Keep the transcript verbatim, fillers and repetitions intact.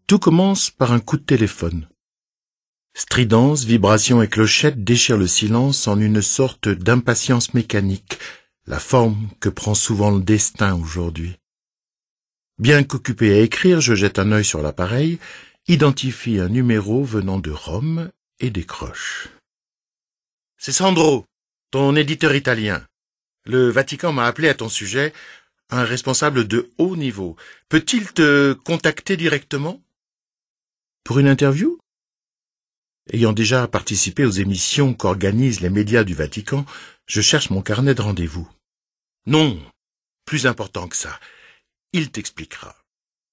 Tout commence par un coup de téléphone. Stridence, vibrations et clochettes déchirent le silence en une sorte d'impatience mécanique, la forme que prend souvent le destin aujourd'hui. Bien qu'occupé à écrire, je jette un œil sur l'appareil, identifie un numéro venant de Rome et décroche. C'est Sandro, ton éditeur italien. Le Vatican m'a appelé à ton sujet, un responsable de haut niveau. Peut-il te contacter directement? Pour une interview? Ayant déjà participé aux émissions qu'organisent les médias du Vatican, je cherche mon carnet de rendez-vous. Non, plus important que ça, il t'expliquera.